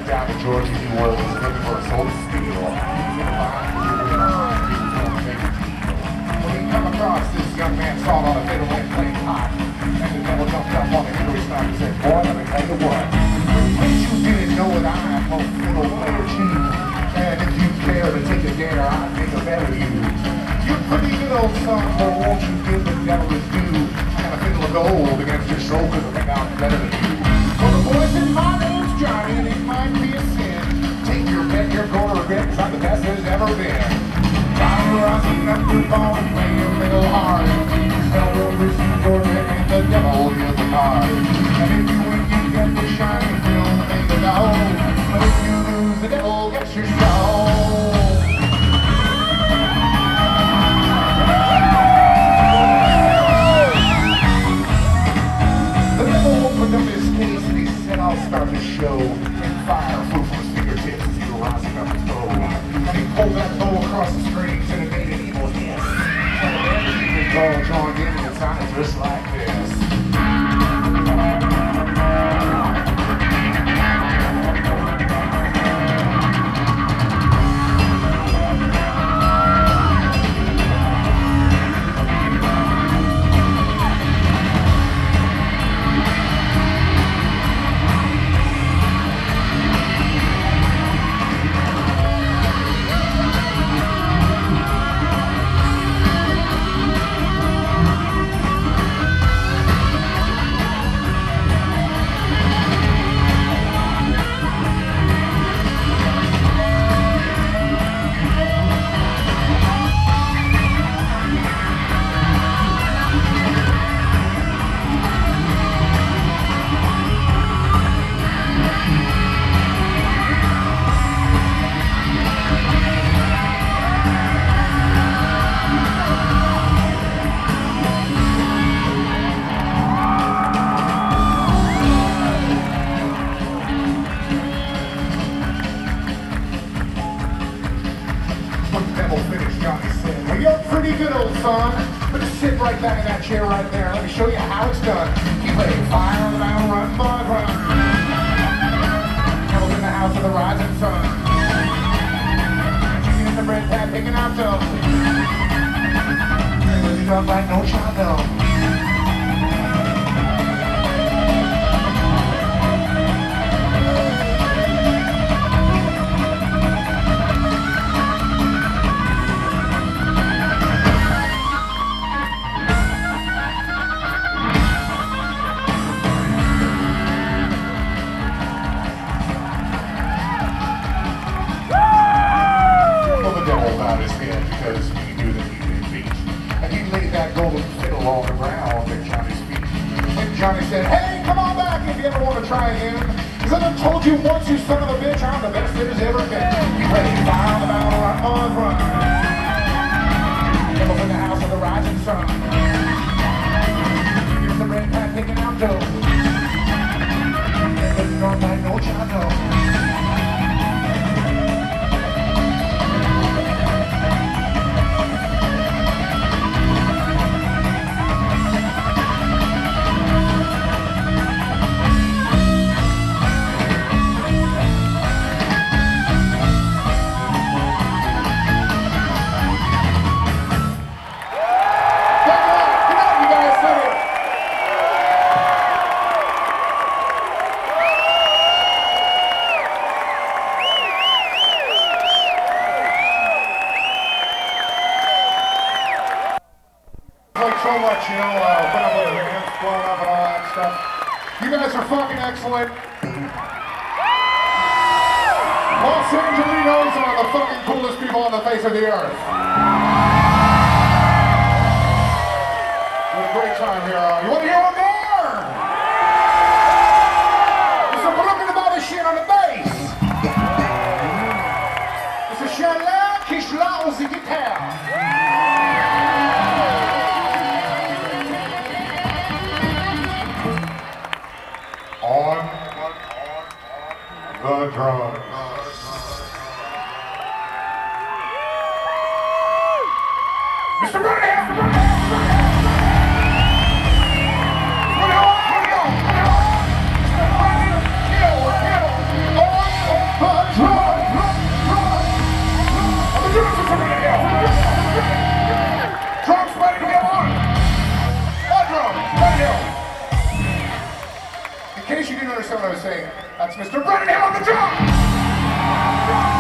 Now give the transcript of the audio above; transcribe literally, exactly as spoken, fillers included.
down to Georgia, New Orleans, looking for a soul to steal. When he come across this young man saw on a fiddle and playing hot, and the devil jumped up on the Henry Snipe and said, boy, let me tell you what. When you didn't know that I'm a fiddle player chief, and if you care to take a dare, I'd make a bet with you. You're pretty good old son, but won't you give the devil his due? I got a fiddle of gold against your soul, cause I think I'm better than you. Well, the boy said, my name's Johnny, and it might be a sin. Take your bet, you're gonna regret, cause I'm the best there's ever been. Johnny rising up your ball and play a little hard. Tell the receipt Georgia and the devil deals the card. And if you win, you get the shiny film thing to go. But if you lose, the devil gets your soul. I'll start the show and fire flew from his fingertips as he was rising up his bow. And he pulled that bow across the strings and it made an evil hiss. And the energy all joined in and it sounded just like this. But just sit right back in that chair right there. Let me show you how it's done. You play fire on the mountain, run, boy, run. Devil's in the house of the rising sun. Chicken in the bread pan, picking out dough. Crazy stuff like no child dough. Johnny said, hey, come on back if you ever want to try again. Because I done told you once, you son of a bitch, I'm the best there's ever been. You ready to fire on the battle, run, on, run. Devil's in the house of the rising sun. Here's the red pat picking out dough. There's no night, no child, no. So much, you know, uh, put up with the hands blowing up and all that stuff. You guys are fucking excellent. Los Angelinos are the fucking coolest people on the face of the earth. We had a great time here. Uh, you want to hear one more? There's some looking about this shit on the bass. It's a Shala Kishla on the guitar. On the drums. Mister Brown! Kill, kill, on case you didn't understand what I was saying, that's Mister Brennan Hill on the drum!